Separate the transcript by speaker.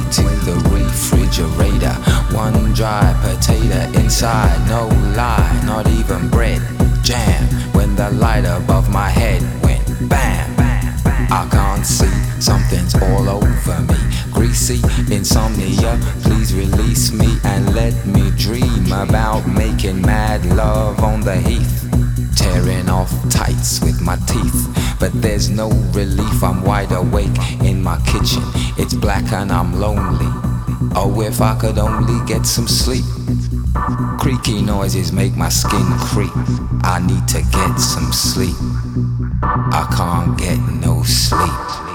Speaker 1: to the refrigerator. One dry potato inside, no lie, not even bread. Jam when the light above my head went bam. I can't see, something's all over me. Greasy insomnia, please release me and let me dream about making mad love on the heath. Tearing off tights with my teeth, but there's no relief. I'm wide awake in my kitchen, it's black and I'm lonely. Oh, if I could only get some sleep. Creaky noises make my skin creep. I need to get some sleep. I can't get no sleep.